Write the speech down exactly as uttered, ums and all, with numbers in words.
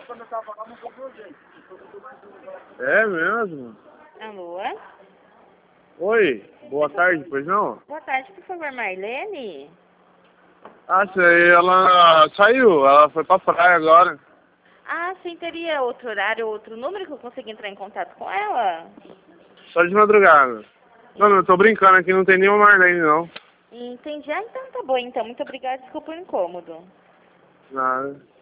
É mesmo? Alô? Oi, boa tarde, pois não? Boa tarde, por favor, Marlene? Ah, sei, ela saiu, ela foi pra praia agora. Ah, sim, teria outro horário, outro número que eu consiga entrar em contato com ela? Só de madrugada. Não, não, eu tô brincando aqui, não tem nenhuma Marlene não. Entendi. Ah, então tá bom, então. Muito obrigada, desculpa o incômodo. Nada.